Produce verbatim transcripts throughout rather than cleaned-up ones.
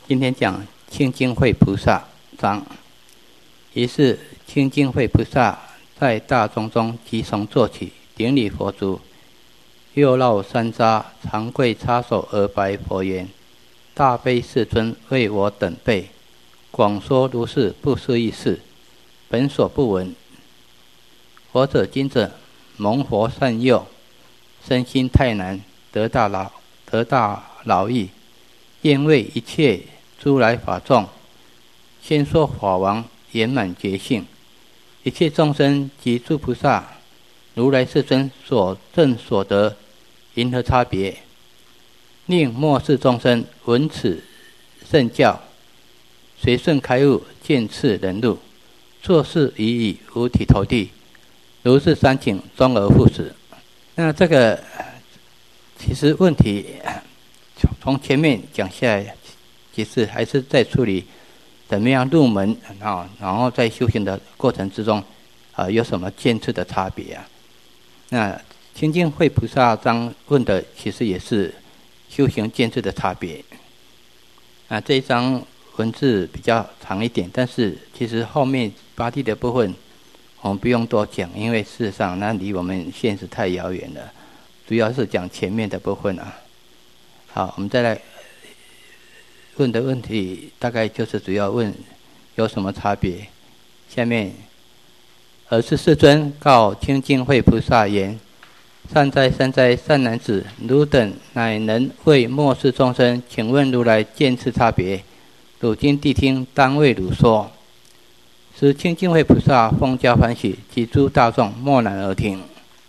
今天讲清净慧菩萨章，于是清净慧菩萨在大众中即从坐起，顶礼佛足，右绕三匝，长跪插手而白佛言：大悲世尊为我等辈广说如是不思议事，本所不闻。佛者今者蒙佛善诱，身心太难，得大劳得大劳役，愿为一切诸来法众，先说法王圆满觉性，一切众生及诸菩萨，如来世尊所证所得，因何差别？令末世众生闻此圣教，随顺开悟，见次人路，做事已矣，五体投地，如是三请，终而复始。那这个其实问题从前面讲下来，其实还是在处理怎么样入门啊，然后在修行的过程之中啊，有什么见次的差别啊？那清净慧菩萨章问的其实也是修行见次的差别啊。这一章文字比较长一点，但是其实后面八地的部分我们不用多讲，因为事实上那离我们现实太遥远了，主要是讲前面的部分啊。好，我们再来问的问题大概就是主要问有什么差别。下面尔时世尊告清净慧菩萨言：善哉善哉善男子，汝等乃能为末世众生，请问如来见次差别？汝今谛听，当为汝说。时清净慧菩萨奉教欢喜，及诸大众默然而听。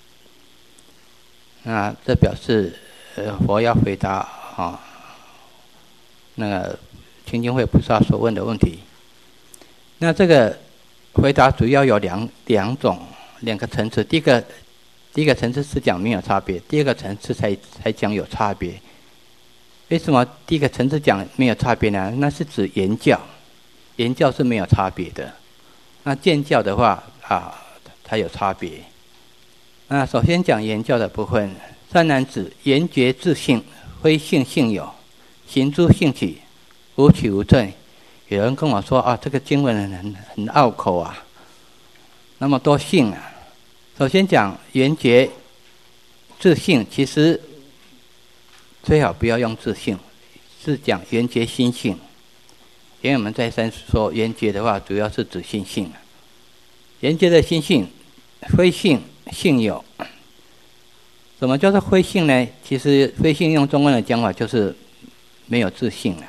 那这表示呃佛要回答啊那个清净慧菩萨所问的问题。那这个回答主要有两两种两个层次。第一个第一个层次是讲没有差别，第二个层次才才讲有差别。为什么第一个层次讲没有差别呢？那是指言教，言教是没有差别的。那见教的话啊，它有差别。那首先讲言教的部分，善男子，言觉自性，非性性有，行诸性起，无取无证。有人跟我说啊，这个经文很很拗口啊，那么多性啊。首先讲言觉自性，其实最好不要用自性，是讲言觉心性。因为我们再三说言觉的话，主要是指心性。言觉的心性，非性性有。什么叫做非性呢？其实非性用中文的讲法就是没有自性了。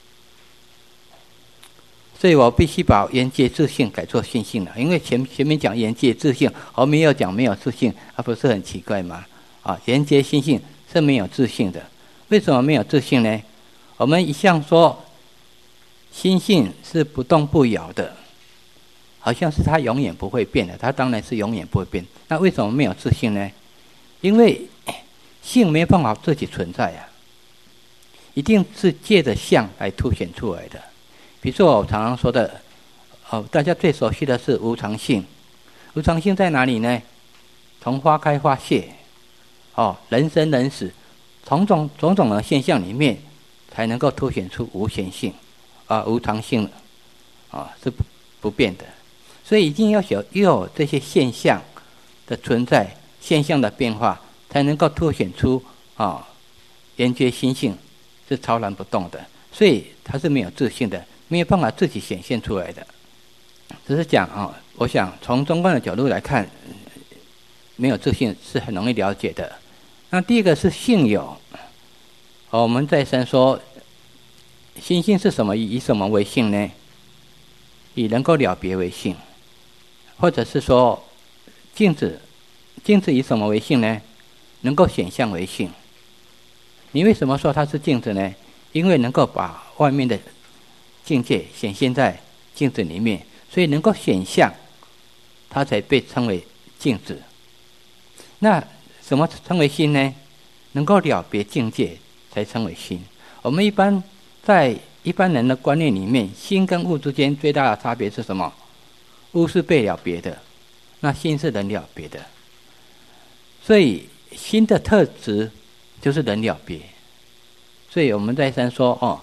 所以我必须把言觉自性改作心性了，因为前前面讲言觉自性，后面又讲没有自性，啊，不是很奇怪吗？啊，言觉心性是没有自性的。为什么没有自性呢？我们一向说心性是不动不摇的，好像是它永远不会变的，它当然是永远不会变。那为什么没有自性呢？因为性没办法自己存在啊，一定是借着相来凸显出来的。比如说我常常说的，哦，大家最熟悉的是无常性。无常性在哪里呢？从花开花谢，哦，人生人死，种种种种的现象里面，才能够凸显出无限性啊，无常性啊是不不变的。所以一定要有要有这些现象的存在，现象的变化，才能够凸显出啊言觉心性是超然不动的。所以它是没有自性的，没有办法自己显现出来的。只是讲啊，我想从中观的角度来看，没有自性是很容易了解的。那第一个是性有，我们再三说，心性是什么？以什么为性呢？以能够了别为性，或者是说镜子，镜子以什么为性呢？能够显象为性。你为什么说它是镜子呢？因为能够把外面的境界显现在镜子里面，所以能够显象，它才被称为镜子。那什么称为心呢？能够了别境界才称为心。我们一般在一般人的观念里面，心跟物之间最大的差别是什么？物是被了别的，那心是能了别的。所以心的特质就是能了别。所以我们再三说哦，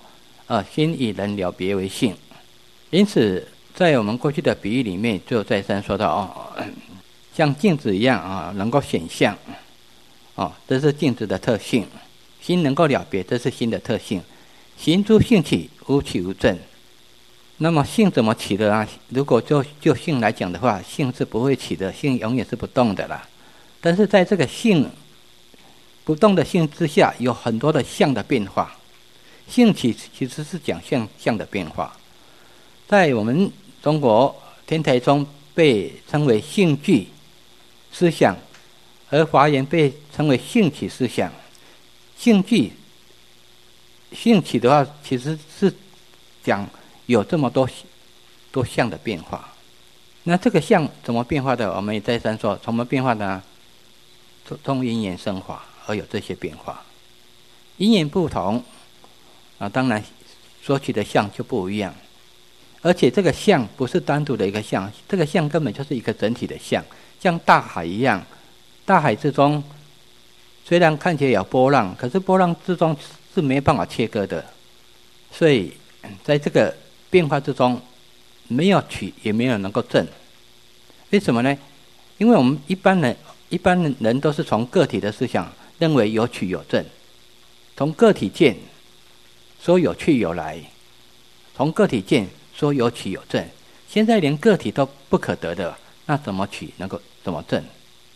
呃，心与人了别为性。因此，在我们过去的比喻里面，就再三说到哦，像镜子一样啊，能够显相，哦，这是镜子的特性。心能够了别，这是心的特性。行诸性起，无起无证。那么性怎么起的啊？如果就就性来讲的话，性是不会起的，性永远是不动的啦。但是在这个性不动的性之下，有很多的相的变化。性起其实是讲相相的变化，在我们中国天台宗被称为性具思想，而华严被称为性起思想。性具性起的话，其实是讲有这么多多相的变化。那这个相怎么变化的？我们也再三说，怎么变化的呢？通因缘生化而有这些变化。因缘不同啊，当然所取的相就不一样。而且这个相不是单独的一个相，这个相根本就是一个整体的相，像大海一样，大海之中虽然看起来有波浪，可是波浪之中是没办法切割的。所以在这个变化之中，没有取也没有能够证。为什么呢？因为我们一般人一般人都是从个体的思想认为有取有证，从个体见说有去有来，从个体见说有取有证。现在连个体都不可得的，那怎么取能够怎么证？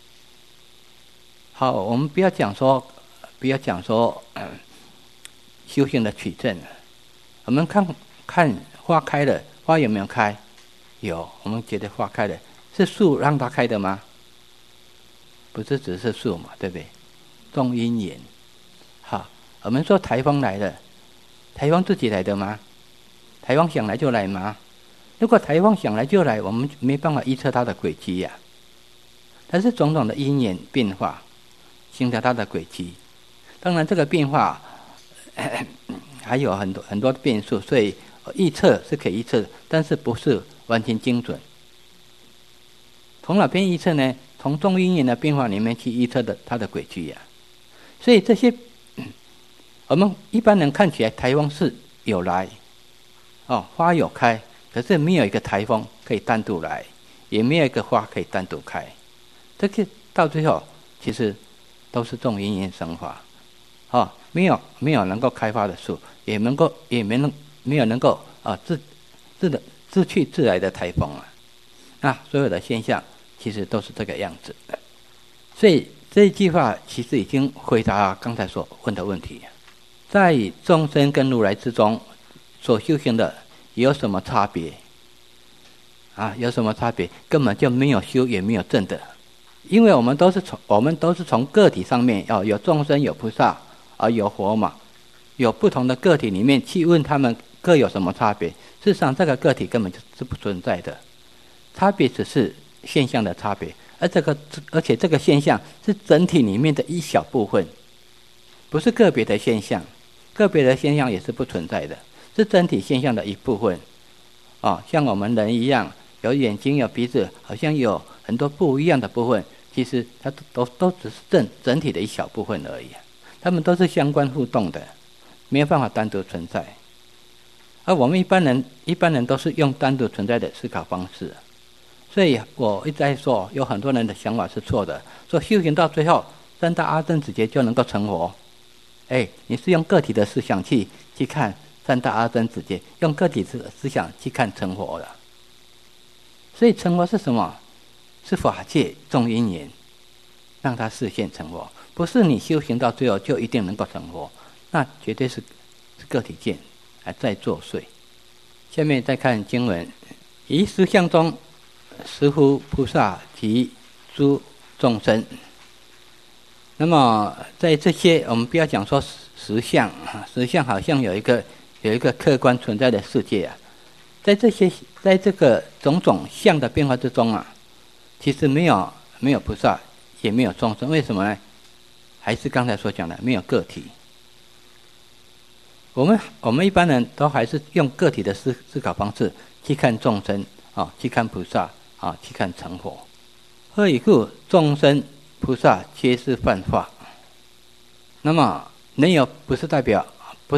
好，我们不要讲说不要讲说、呃、修行的取证。我们看看花开了，花有没有开？有。我们觉得花开了，是树让它开的吗？不是，只是树嘛，对不对？种因缘。好，我们说台风来了，台风自己来的吗？台风想来就来吗？如果台风想来就来，我们没办法预测它的轨迹呀、啊。但是种种的因缘变化，形成它的轨迹。当然，这个变化呃还有很多很多变数，所以预测是可以预测，但是不是完全精准。从哪边预测呢？从众因缘的变化里面去预测的它的轨迹呀、啊。所以这些我们一般人看起来台风是有来，哦，花有开，可是没有一个台风可以单独来，也没有一个花可以单独开。这个到最后其实都是众因缘生花，哦，没有没有能够开花的树，也能够也没能没有能够啊、哦、自自的自去自来的台风啊。那所有的现象其实都是这个样子的。所以这一句话其实已经回答刚才所问的问题。在众生跟如来之中所修行的有什么差别啊？有什么差别？根本就没有修也没有证的。因为我们都是从我们都是从个体上面哦，有众生有菩萨啊，有佛嘛，有不同的个体里面去问他们各有什么差别。事实上这个个体根本就是不存在的，差别只是现象的差别，而这个而且这个现象是整体里面的一小部分，不是个别的现象，个别的现象也是不存在的，是整体现象的一部分。哦，像我们人一样，有眼睛有鼻子，好像有很多不一样的部分，其实它都都只是整整体的一小部分而已，它们都是相关互动的，没有办法单独存在。而我们一般人一般人都是用单独存在的思考方式，所以我一直在说，有很多人的想法是错的，说修行到最后三大阿僧祇劫就能够成佛。哎，你是用个体的思想去去看三大阿僧祇劫，用个体的思想去看成佛了。所以成佛是什么？是法界众因缘让它实现成佛，不是你修行到最后就一定能够成佛，那绝对是是个体见还在作祟。下面再看经文，于实相中实乎菩萨及诸众生。那么在这些我们不要讲说实相，实相好像有一个有一个客观存在的世界啊，在这些在这个种种相的变化之中啊，其实没有没有菩萨，也没有众生。为什么呢？还是刚才所讲的，没有个体。我们我们一般人都还是用个体的思思考方式去看众生啊、哦，去看菩萨啊、哦，去看成佛。何以故？众生菩萨皆是幻化。那么能有不是代表不是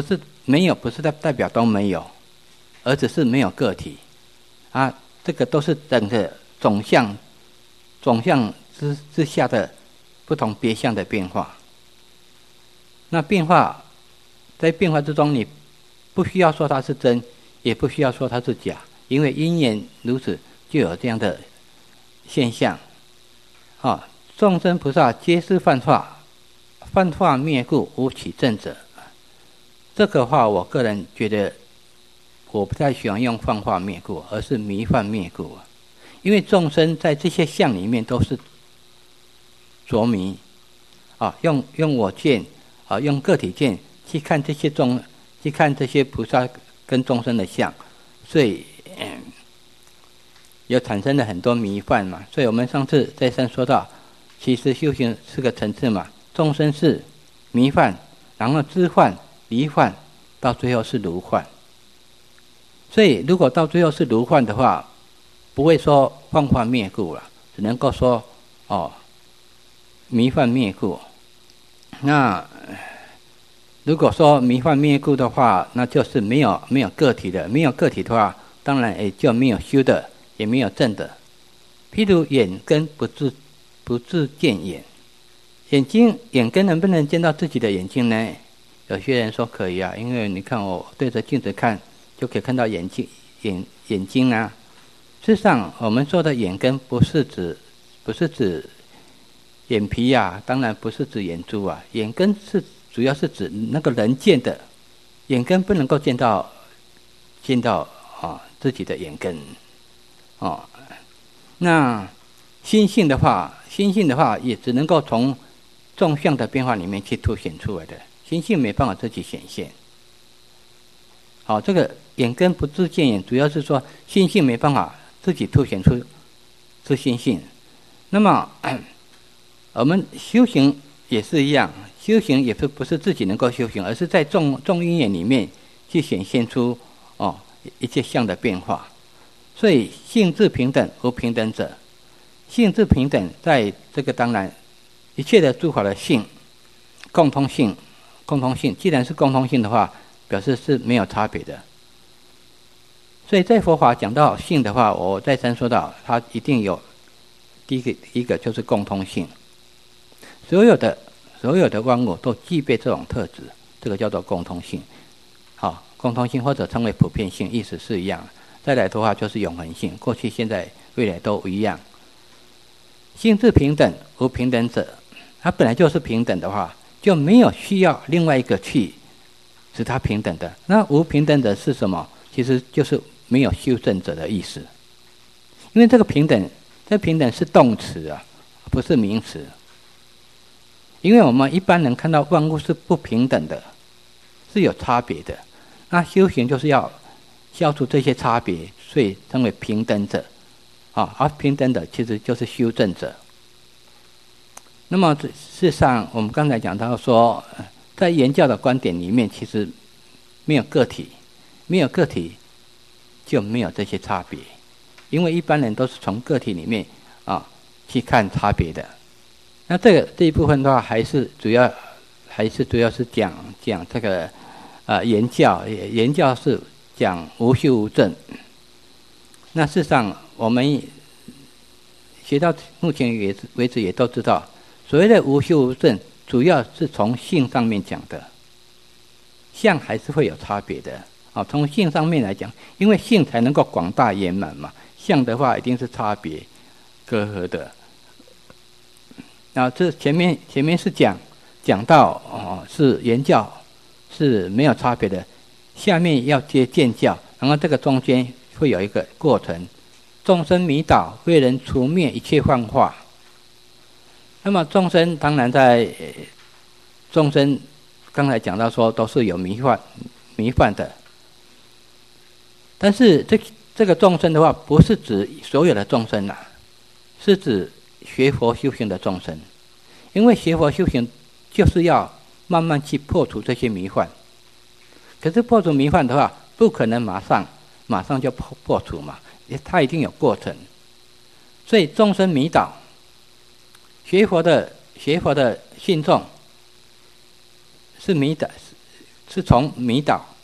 没有不是代代表都没有，而只是没有个体啊，这个都是整个总相总相之之下的不同别相的变化。那变化在变化之中，你不需要说它是真，也不需要说它是假，因为因缘如此，就有这样的现象。啊，众生菩萨皆是幻化，幻化灭故，无起正者。这个话，我个人觉得，我不太喜欢用幻化灭故，而是迷幻灭故。因为众生在这些相里面都是着迷，啊，用用我见，啊，用个体见去看这些众，去看这些菩萨跟众生的相，所以，嗯，有产生了很多迷幻嘛。所以我们上次再三说到，其实修行是个层次嘛，众生是迷幻，然后知幻、离幻，到最后是如幻。所以如果到最后是如幻的话，不会说幻化灭故了，只能够说哦，迷幻灭故。那如果说迷幻灭故的话，那就是没有没有个体的，没有个体的话，当然也就没有修的，也没有正的。譬如眼根不自不自见眼，眼睛眼根能不能见到自己的眼睛呢？有些人说可以啊，因为你看我对着镜子看，就可以看到眼睛眼眼睛啊。事实上，我们说的眼根不是指不是指眼皮啊，当然不是指眼珠啊，眼根是主要是指那个人见的，眼根不能够见到见到啊自己的眼根哦。那心性的话，心性的话也只能够从众相的变化里面去凸显出来的，心性没办法自己显现。好，这个眼根不自见眼，主要是说心性没办法自己凸显出自心性。那么我们修行也是一样，修行也是不是自己能够修行，而是在众众因缘里面去显现出哦一切相的变化。所以性质平等，无平等者。性质平等，在这个当然一切的诸法的性共通性，共通性既然是共通性的话，表示是没有差别的。所以在佛法讲到性的话，我再三说到，它一定有第一个一个就是共通性，所有的所有的万物都具备这种特质，这个叫做共通性。好，共通性或者称为普遍性，意思是一样。再来的话就是永恒性，过去、现在、未来都一样。性质平等，无平等者。它本来就是平等的话，就没有需要另外一个去使它平等的。那无平等者是什么？其实就是没有修正者的意思。因为这个平等，这平等是动词啊，不是名词。因为我们一般人看到万物是不平等的，是有差别的。那修行就是要消除这些差别，所以称为平等者。啊，而平等的其实就是修正者。那么事实上，我们刚才讲到说，在言教的观点里面，其实没有个体，没有个体就没有这些差别，因为一般人都是从个体里面啊去看差别的。那这个这一部分的话，还是主要还是主要是讲讲这个呃言教，言教是讲无修无证。那事实上，我们学到目前也为止也都知道，所谓的无修无证，主要是从性上面讲的，相还是会有差别的。啊，从性上面来讲，因为性才能够广大圆满嘛，相的话一定是差别隔阂的。然后这前面前面是讲讲到哦是言教是没有差别的，下面要接见教，然后这个中间会有一个过程，众生迷倒，为人除灭一切幻化。那么众生当然在众生刚才讲到说都是有迷幻迷幻的，但是这这个众生的话，不是指所有的众生啊，是指学佛修行的众生。因为学佛修行就是要慢慢去破除这些迷幻，可是破除迷幻的话，不可能马上马上就破破除嘛，它一定有过程。所以众生迷倒，学佛的学佛的信众是迷倒，是从迷倒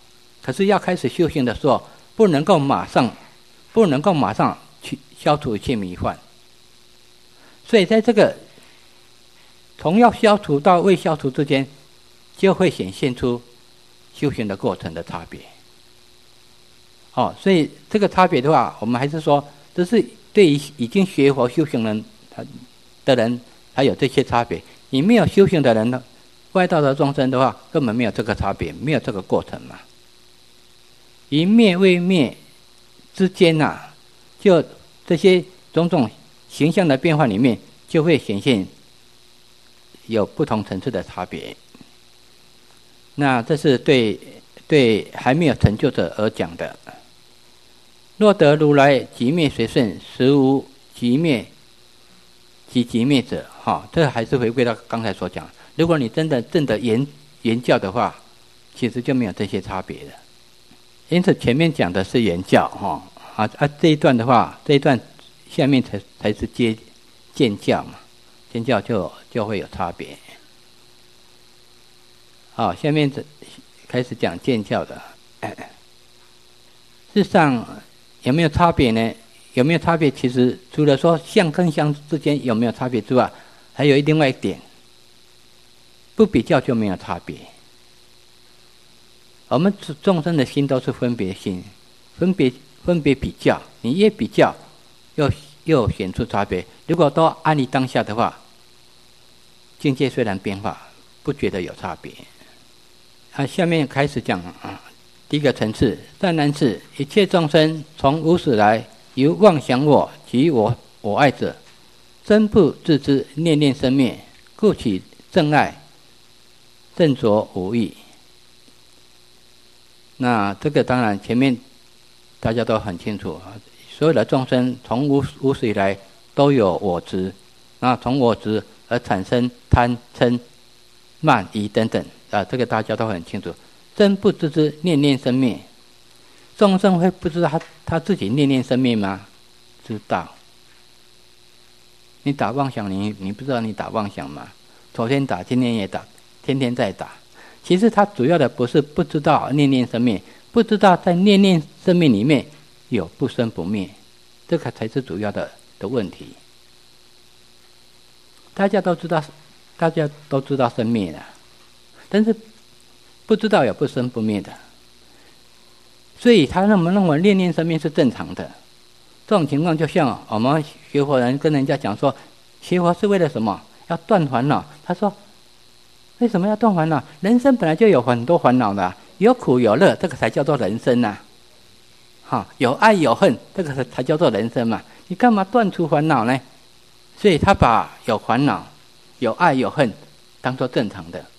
可是要开始修行的时候，不能够马上，不能够马上去消除一切迷幻。所以在这个从要消除到未消除之间，就会显现出修行的过程的差别。哦，所以这个差别的话，我们还是说，这是对于已经学佛修行人他的人，才有这些差别。你没有修行的人呢，外道的众生的话，根本没有这个差别，没有这个过程嘛。一灭未灭之间呐、啊，就这些种种形象的变化里面，就会显现有不同层次的差别。那这是对对还没有成就者而讲的。若得如来即灭随顺，实无即灭即即灭者。哈、哦，这还是回归到刚才所讲。如果你真的正的言言教的话，其实就没有这些差别了。因此前面讲的是言教，哈、哦、啊啊这一段的话，这一段下面才才是接见教嘛，见教就就会有差别。好，下面开始讲见教的。事实上有没有差别呢？有没有差别？其实除了说相跟相之间有没有差别之外，还有另外一点，不比较就没有差别。我们众生的心都是分别心，分别分别比较，你越比较，又又显出差别。如果都安于当下的话，境界虽然变化，不觉得有差别。啊，下面开始讲啊，第一个层次，善男子，一切众生从无始来，由妄想我及我我爱者，真不自知，念念生灭，故起正爱，正着无益。那这个当然前面大家都很清楚，所有的众生从无无始以来都有我执，那从我执而产生贪嗔慢疑等等啊，这个大家都很清楚。真不自知，念念生灭。众生会不知道他他自己念念生灭吗？知道。你打妄想，你你不知道你打妄想吗？昨天打，今天也打，天天在打。其实他主要的不是不知道念念生灭，不知道在念念生灭里面有不生不灭，这个才是主要的的问题。大家都知道，大家都知道生灭了，但是不知道有不生不灭的，所以他认为认为念念生灭是正常的。这种情况就像我们学佛人跟人家讲说，学佛是为了什么？要断烦恼。他说，为什么要断烦恼？人生本来就有很多烦恼的、啊，有苦有乐，这个才叫做人生呐、啊。哈，有爱有恨，这个才叫做人生嘛。你干嘛断除烦恼呢？所以他把有烦恼、有爱有恨当作正常的。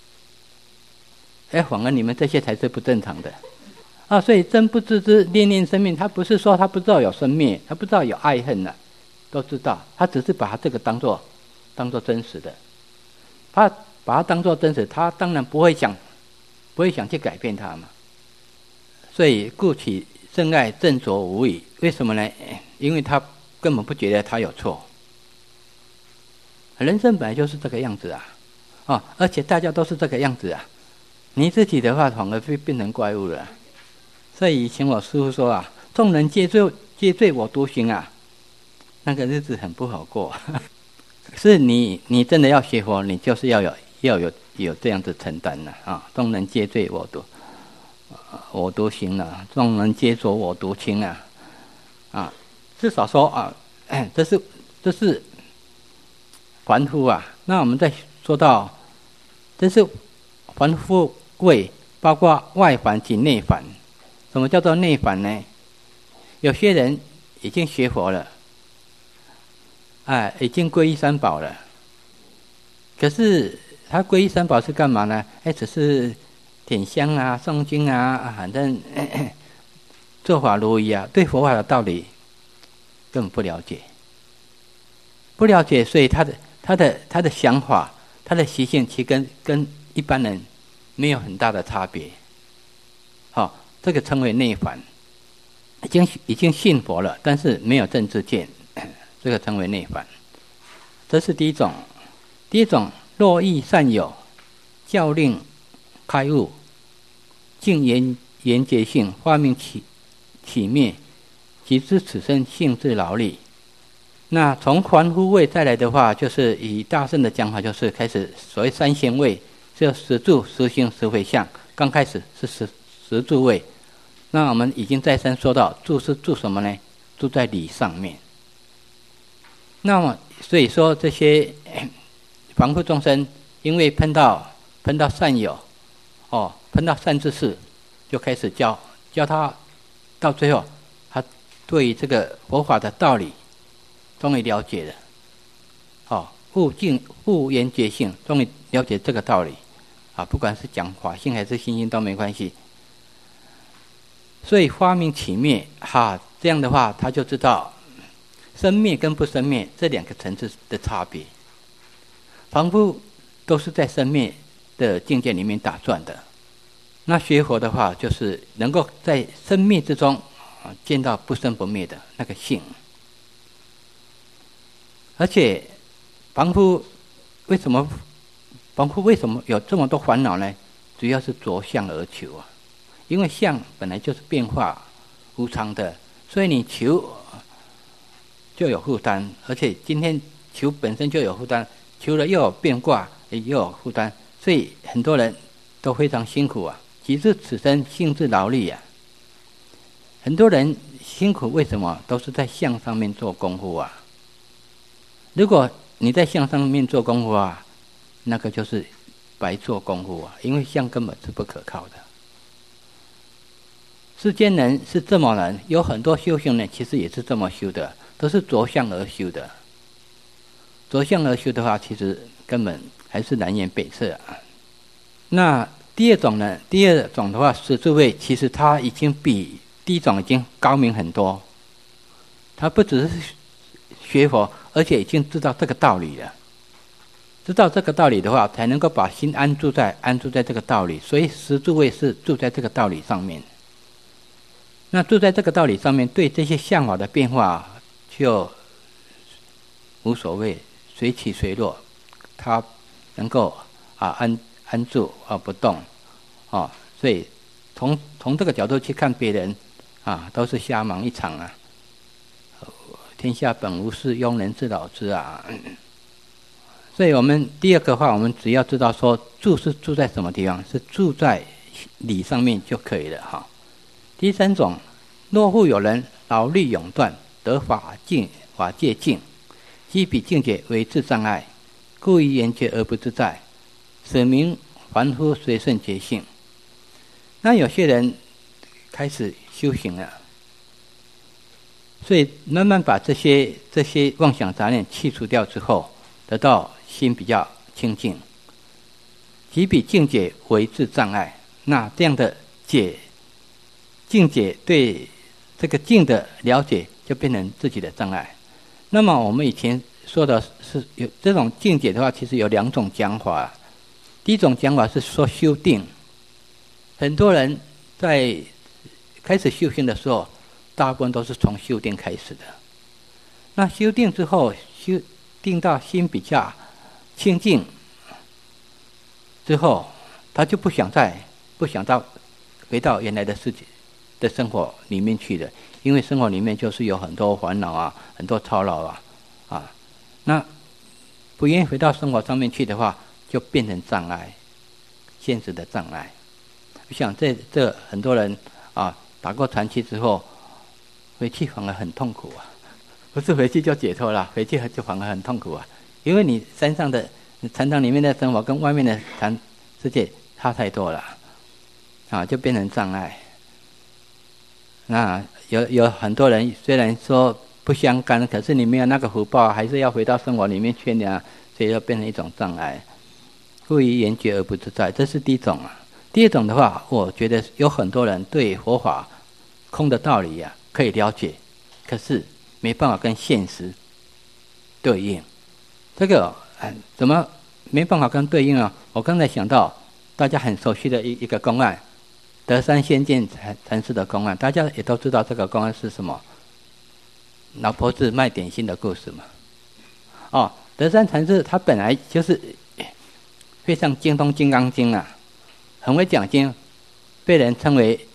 哎，反而你们这些才是不正常的。啊，所以真不自知，念念生灭，他不是说他不知道有生灭，他不知道有爱恨了，都知道，他只是把他这个当作当作真实的，他把它当作真实，他当然不会想不会想去改变它嘛。所以故起正爱，正着无益。为什么呢？因为他根本不觉得他有错。人生本来就是这个样子啊，哦，而且大家都是这个样子啊，你自己的话反而会变成怪物了。所以以前我师父说啊，众人皆醉皆醉我独醒啊，那个日子很不好过。是你你真的要学佛，你就是要有要有有这样子承担了啊！众人皆醉我独我独醒了，众人皆浊我独清啊！啊，至少说啊，这是这是凡夫啊。那我们再说到，这是凡夫位，包括外凡及内凡。什么叫做内凡呢？有些人已经学佛了，哎，已经皈依三宝了。可是他皈依三宝是干嘛呢？哎，只是点香啊、诵经啊，反正哎哎做法如仪啊，对佛法的道理根本不了解，不了解，所以他的他的他的想法、他的习性，其实跟跟一般人没有很大的差别。好、哦。这个称为内凡，已经已经信佛了，但是没有正知见，这个称为内凡。这是第一种。第一种，若遇善友，教令开悟，净言缘觉性，发明起起灭，即知此生性质劳力。那从凡夫位再来的话，就是以大圣的讲法，就是开始所谓三贤位，就十住、十行、十回向。刚开始是十十住位，那我们已经再三说到，住是住什么呢？住在理上面。那么所以说这些凡夫众生，因为碰到碰到善友，哦，碰到善知识，就开始教教他，到最后，他对于这个佛法的道理，终于了解了。哦，悟境悟缘觉性，终于了解这个道理。啊，不管是讲法性还是心性都没关系。所以发明起灭，哈，这样的话他就知道生灭跟不生灭这两个层次的差别。凡夫都是在生灭的境界里面打转的，那学佛的话，就是能够在生灭之中啊见到不生不灭的那个性。而且凡夫为什么凡夫为什么有这么多烦恼呢？主要是着相而求啊，因为相本来就是变化无常的，所以你求就有负担，而且今天求本身就有负担，求了又有变卦，又有负担，所以很多人都非常辛苦啊。即是此生性质劳力啊，很多人辛苦为什么？都是在相上面做功夫啊。如果你在相上面做功夫啊，那个就是白做功夫啊，因为相根本是不可靠的。世间人是这么人，有很多修行人其实也是这么修的，都是着相而修的。着相而修的话，其实根本还是南辕北辙啊。那第二种呢？第二种的话，十住位其实它已经比第一种已经高明很多。他不只是学佛，而且已经知道这个道理了。知道这个道理的话，才能够把心安住在安住在这个道理。所以十住位是住在这个道理上面。那住在这个道理上面，对这些相法的变化就无所谓，随起随落，他能够啊安安住啊不动啊。所以从从这个角度去看别人啊，都是瞎忙一场啊。天下本无事，庸人自扰之啊。所以我们第二个话，我们只要知道说住是住在什么地方，是住在理上面就可以了哈。第三种，若复有人劳力永断，得法境法界境，即彼境界为自障碍，故于缘觉而不自在，此名凡夫随顺觉性。那有些人开始修行了，所以慢慢把这些这些妄想杂念去除掉之后，得到心比较清净，即彼境界为自障碍。那这样的解境界对这个境的了解，就变成自己的障碍。那么我们以前说的是有这种境界的话，其实有两种讲法。第一种讲法是说修定，很多人在开始修行的时候，大部分都是从修定开始的。那修定之后，修定到心比较清净之后，他就不想再不想到回到原来的世界的生活里面去了，因为生活里面就是有很多烦恼啊，很多操劳啊，啊，那不愿意回到生活上面去的话，就变成障碍，现实的障碍。我想这这很多人啊，打过禅期之后，回去反而很痛苦啊。不是回去就解脱了，回去就反而很痛苦啊！因为你山上的禅堂里面的生活跟外面的禅世界差太多了，啊，就变成障碍。那有有很多人虽然说不相干，可是你没有那个福报，还是要回到生活里面去呢，所以就变成一种障碍。故于缘觉而不自在，这是第一种啊。第二种的话，我觉得有很多人对佛法空的道理啊可以了解，可是没办法跟现实对应。这个怎么没办法跟对应啊？我刚才想到大家很熟悉的一一个公案，德山仙剑禅禅师的公案，大家也都知道这个公案是什么？老婆子卖点心的故事嘛。哦，德山禅师他本来就是非常精通《金刚经》啊，很会讲经，被人称为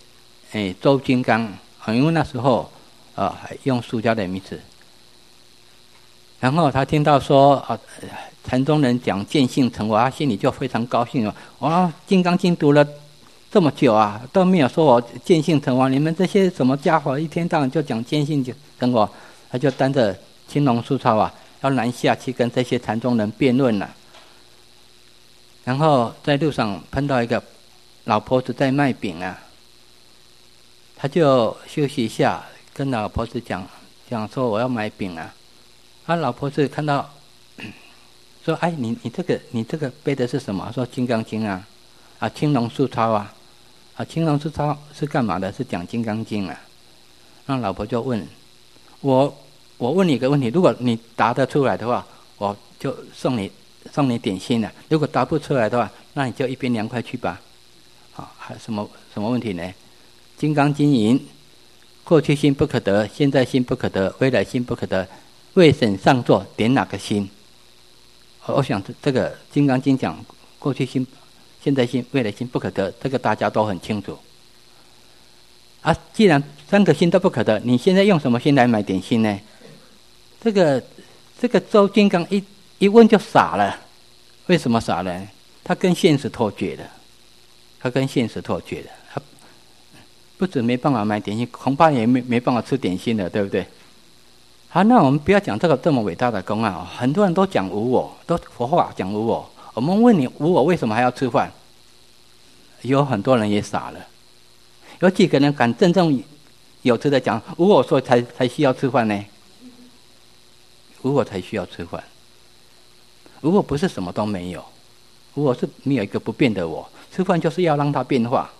诶周金刚，因为那时候啊还用塑胶的名字。然后他听到说啊，禅宗人讲见性成佛，他心里就非常高兴了。哇，《金刚经》读了这么久啊，都没有说我见性成佛，你们这些什么家伙一天到晚就讲见性成佛，他就担着青龙书抄啊，要南下去跟这些禅宗人辩论了。然后在路上碰到一个老婆子在卖饼啊，他就休息一下，跟老婆子讲讲说我要买饼啊。他老婆子看到说：“哎，你你这个你这个背的是什么？”说《金刚经》啊，啊，青龙书抄啊，啊，青龙书抄是干嘛的？是讲《金刚经》啊。那老婆就问我，我问你一个问题，如果你答得出来的话，我就送你送你点心了；如果答不出来的话，那你就一边凉快去吧。好，还有什么什么问题呢？《金刚经》云：过去心不可得，现在心不可得，未来心不可得。未审上座，点哪个心？我想这个《金刚经》讲过去心、现在心、未来心不可得，这个大家都很清楚。啊，既然三个心都不可得，你现在用什么心来买点心呢？这个这个周金刚一一问就傻了。为什么傻了？他跟现实脱节了，他跟现实脱节了。他不止没办法买点心，恐怕也没没办法吃点心了，对不对？好，那我们不要讲这个这么伟大的公案，很多人都讲无我，都佛法讲无我。我们问你无我为什么还要吃饭？有很多人也傻了，有几个人敢真正有志的讲无我，所以才才需要吃饭呢？无我才需要吃饭，无我不是什么都没有，无我是没有一个不变的我，吃饭就是要让它变化。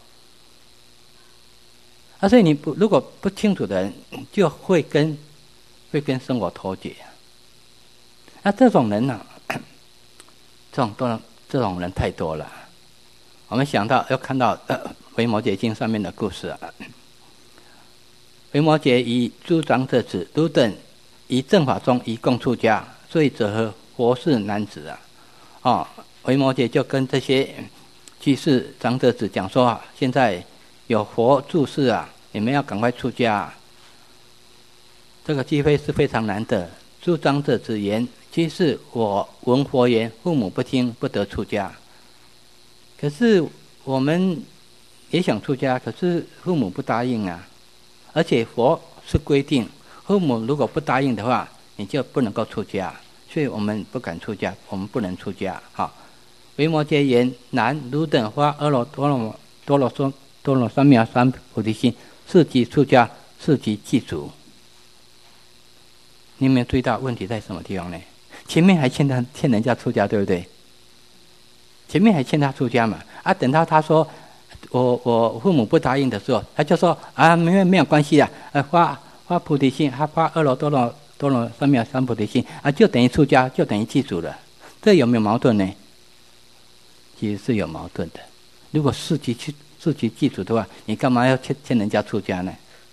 啊，所以你不如果不清楚的人，就会跟会跟生活脱节。那这种人呢、啊，这种多这种人太多了。我们想到要看到《呃维摩诘经》上面的故事啊。维摩诘以诸长者子汝等于正法中一共出家，所以者何佛是男子啊。哦，维摩诘就跟这些居士长者子讲说啊，现在有佛住世啊，你们要赶快出家啊。这个机会是非常难得。诸长者子言：居士，我闻佛言，父母不听，不得出家。可是我们也想出家，可是父母不答应啊。而且佛是规定，父母如果不答应的话，你就不能够出家。所以我们不敢出家，我们不能出家。好，维摩诘言：然汝等发阿耨多罗多罗说多罗三藐三菩提心，是即出家，是即具足。你有没有注意到问题在什么地方呢？前面还欠他欠人家出家，对不对？前面还欠他出家嘛。啊，等到他说我我父母不答应的时候，他就说啊，没有没有关系啊，呃，发发菩提心，他发阿耨多罗多罗三藐三菩提心啊，就等于出家，就等于具足了。这有没有矛盾呢？其实是有矛盾的。如果四级去四级具足的话，你干嘛要欠欠人家出家呢？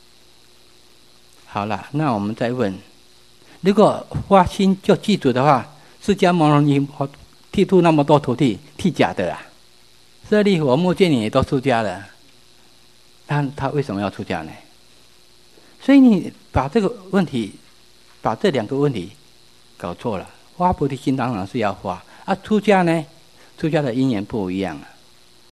好了，那我们再问。如果发心就具足的话，释迦牟尼剃度那么多徒弟，剃假的啊？舍利弗、目犍连也都出家了，他他为什么要出家呢？所以你把这个问题，把这两个问题搞错了。发菩提心当然是要发啊，出家呢，出家的因缘不一样啊。